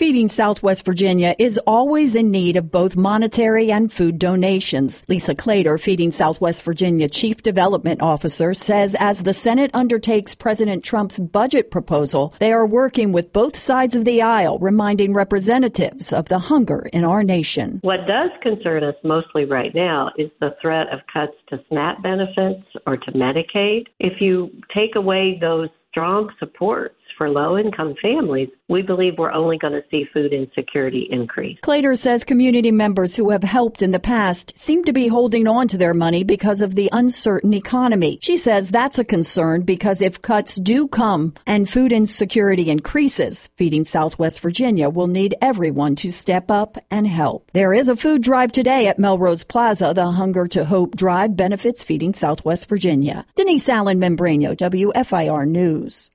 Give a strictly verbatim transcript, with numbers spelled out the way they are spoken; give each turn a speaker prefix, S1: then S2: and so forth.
S1: Feeding Southwest Virginia is always in need of both monetary and food donations. Lisa Clater, Feeding Southwest Virginia Chief Development Officer, says as the Senate undertakes President Trump's budget proposal, they are working with both sides of the aisle, reminding representatives of the hunger in our nation.
S2: What does concern us mostly right now is the threat of cuts to SNAP benefits or to Medicaid. If you take away those strong supports for low-income families, we believe we're only going to see food insecurity increase.
S1: Clater says community members who have helped in the past seem to be holding on to their money because of the uncertain economy. She says that's a concern because if cuts do come and food insecurity increases, Feeding Southwest Virginia will need everyone to step up and help. There is a food drive today at Melrose Plaza. The Hunger to Hope Drive benefits Feeding Southwest Virginia. Denise Allen Membrano, W F I R News.